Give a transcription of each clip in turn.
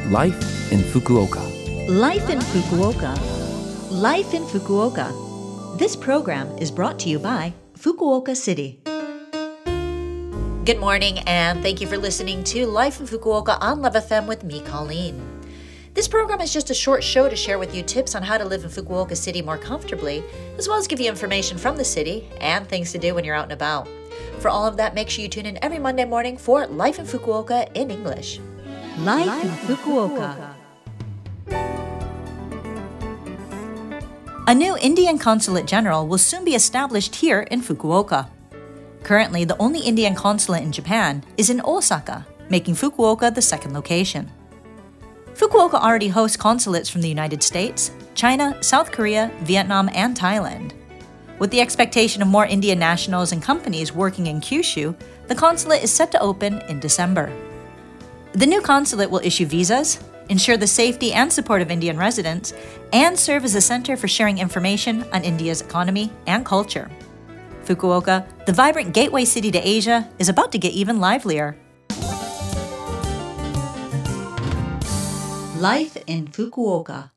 Life in Fukuoka. Life in Fukuoka. Life in Fukuoka. This program is brought to you by Fukuoka City. Good morning, and thank you for listening to Life in Fukuoka on Love FM with me, Colleen. This program is just a short show to share with you tips on how to live in Fukuoka City more comfortably, as well as give you information from the city and things to do when you're out and about. For all of that, make sure you tune in every Monday morning for Life in Fukuoka in English. Life in Fukuoka. A new Indian Consulate General will soon be established here in Fukuoka. Currently, the only Indian consulate in Japan is in Osaka, making Fukuoka the second location. Fukuoka already hosts consulates from the United States, China, South Korea, Vietnam, and Thailand. With the expectation of more Indian nationals and companies working in Kyushu, the consulate is set to open in December. The new consulate will issue visas, ensure the safety and support of Indian residents, and serve as a center for sharing information on India's economy and culture. Fukuoka, the vibrant gateway city to Asia, is about to get even livelier. Life in Fukuoka.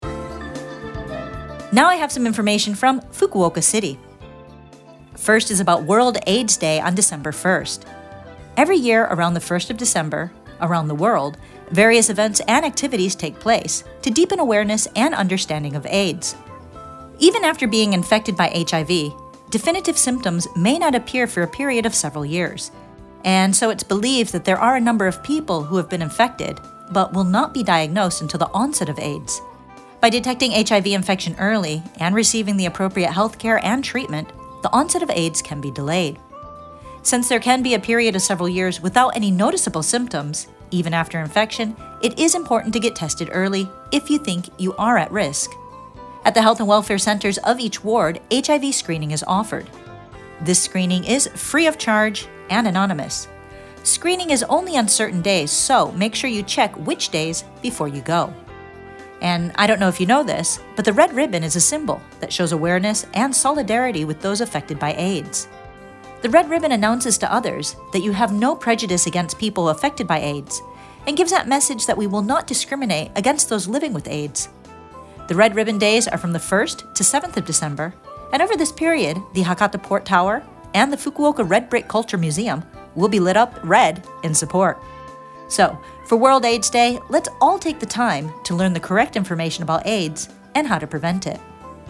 Now I have some information from Fukuoka City. First is about World AIDS Day on December 1st. Every year around the 1st of December, around the world, various events and activities take place to deepen awareness and understanding of AIDS. Even after being infected by HIV, definitive symptoms may not appear for a period of several years. And so it's believed that there are a number of people who have been infected but will not be diagnosed until the onset of AIDS. By detecting HIV infection early and receiving the appropriate health care and treatment, the onset of AIDS can be delayed. Since there can be a period of several years without any noticeable symptoms, even after infection, it is important to get tested early if you think you are at risk. At the health and welfare centers of each ward, HIV screening is offered. This screening is free of charge and anonymous. Screening is only on certain days, so make sure you check which days before you go. And I don't know if you know this, but the red ribbon is a symbol that shows awareness and solidarity with those affected by AIDS. The red ribbon announces to others that you have no prejudice against people affected by AIDS and gives that message that we will not discriminate against those living with AIDS. The red ribbon days are from the 1st to 7th of December, and over this period, the Hakata Port Tower and the Fukuoka Red Brick Culture Museum will be lit up red in support. So, for World AIDS Day, let's all take the time to learn the correct information about AIDS and how to prevent it.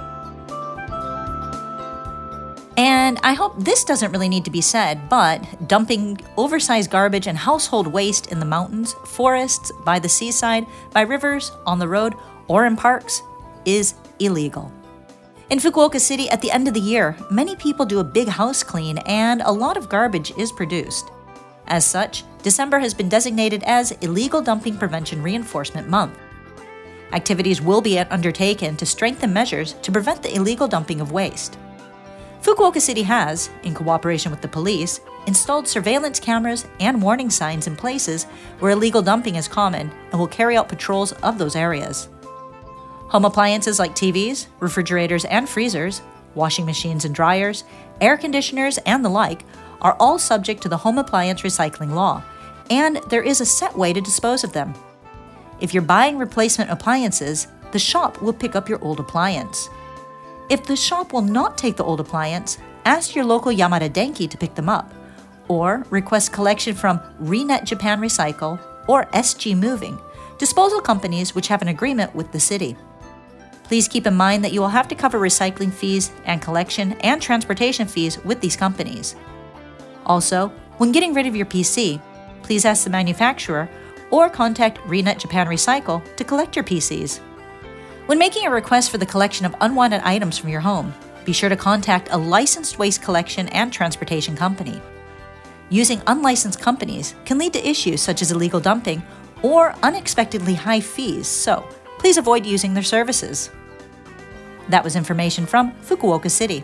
And I hope this doesn't really need to be said, but dumping oversized garbage and household waste in the mountains, forests, by the seaside, by rivers, on the road, or in parks is illegal. In Fukuoka City, at the end of the year, many people do a big house clean and a lot of garbage is produced. As such, December has been designated as Illegal Dumping Prevention Reinforcement Month. Activities will be undertaken to strengthen measures to prevent the illegal dumping of waste. Fukuoka City has, in cooperation with the police, installed surveillance cameras and warning signs in places where illegal dumping is common and will carry out patrols of those areas. Home appliances like TVs, refrigerators and freezers, washing machines and dryers, air conditioners, and the like are all subject to the Home Appliance Recycling Law, and there is a set way to dispose of them. If you're buying replacement appliances, the shop will pick up your old appliance. If the shop will not take the old appliance, ask your local Yamada Denki to pick them up, or request collection from Renet Japan Recycle or SG Moving, disposal companies which have an agreement with the city. Please keep in mind that you will have to cover recycling fees and collection and transportation fees with these companies. Also, when getting rid of your PC, please ask the manufacturer or contact Renet Japan Recycle to collect your PCs. When making a request for the collection of unwanted items from your home, be sure to contact a licensed waste collection and transportation company. Using unlicensed companies can lead to issues such as illegal dumping or unexpectedly high fees, so please avoid using their services. That was information from Fukuoka City.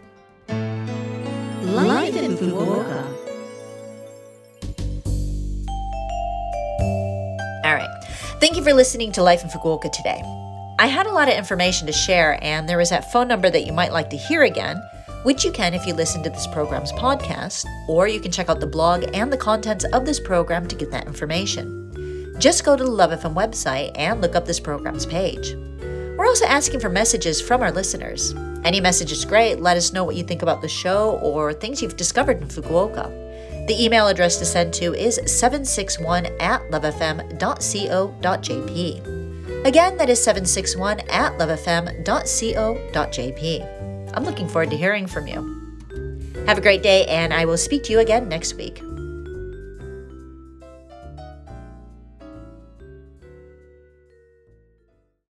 Life in Fukuoka. All right. Thank you for listening to Life in Fukuoka today. I had a lot of information to share, and there is that phone number that you might like to hear again, which you can if you listen to this program's podcast, or you can check out the blog and the contents of this program to get that information. Just go to the Love FM website and look up this program's page. We're also asking for messages from our listeners. Any message is great. Let us know what you think about the show or things you've discovered in Fukuoka. The email address to send to is 761@lovefm.co.jp. Again, that is 761@lovefm.co.jp. I'm looking forward to hearing from you. Have a great day, and I will speak to you again next week.